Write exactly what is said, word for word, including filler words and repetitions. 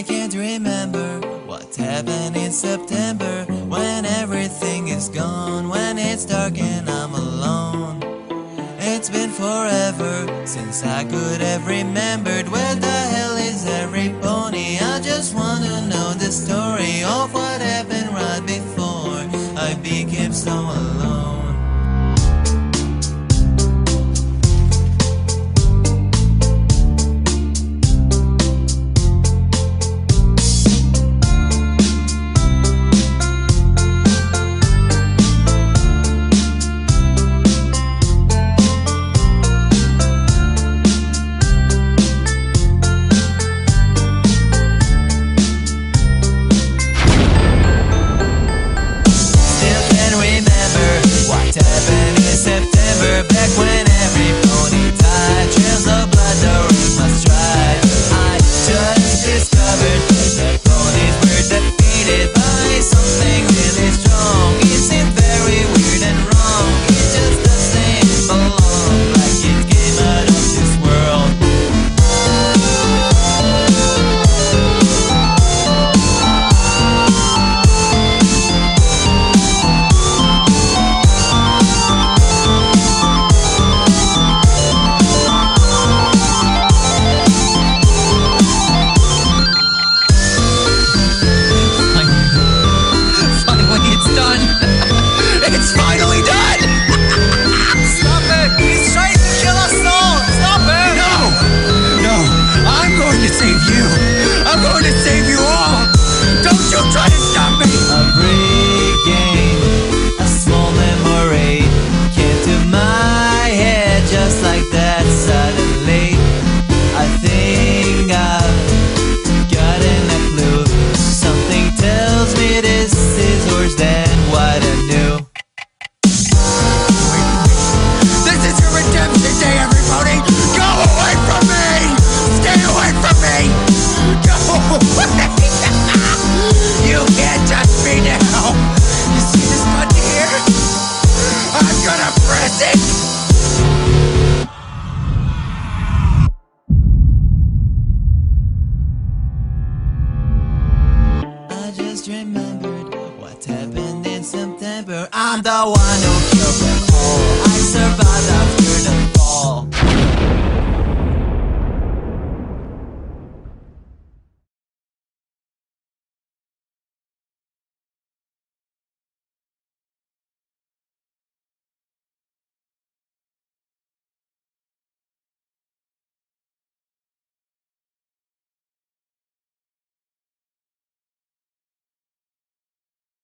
can't remember what happened in September, when everything is gone, when it's dark and I'm alone. It's been forever since I could have remembered where the hell is every pony. I just want to know the story of what happened right before I became so alone. What happened in September, back when every pony tied trails of blood during my stride. I just discovered that ponies were defeated by something really strong. It seemed very weird and wrong. It just doesn't belong, like it came out of this world. It's finally done! Stop it! He's trying to kill us all! Stop it! No! No! I'm going to save you! I'm going to save you all! Don't you try to stop me! A regain, a small memory came to my head just like that suddenly. I think I've gotten a clue. Something tells me this is worse than what I knew. This is your redemption day, everybody! Go away from me! Stay away from me! Go away! You can't touch me now! You see this button here? I'm gonna press it! I just remembered what happened in September. I'm the one